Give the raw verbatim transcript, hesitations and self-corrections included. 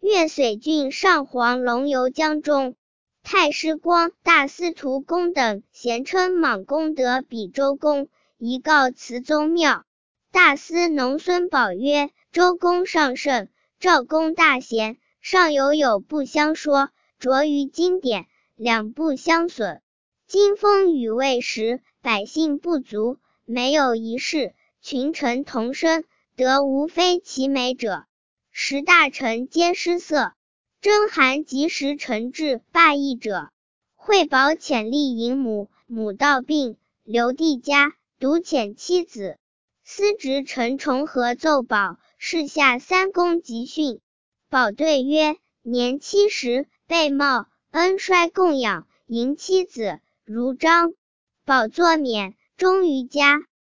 越绥郡上黄龙游江中。太师光、大司徒公等咸称莽公得比周公，宜告慈宗庙。大司农孙宝曰：周公上圣，赵公大贤，上有有不相说，着于经典，两不相损。今风雨未时，百姓不足，没有一事，群臣同声，得无非其美者。时大臣皆失色。征韩及时臣至罢役者，惠保遣吏迎母，母道病，留弟家，独遣妻子。司职陈重合奏保，事下三公集训。保对曰：年七十，备茂，恩衰供养，迎妻子，如章。保作免，终于家。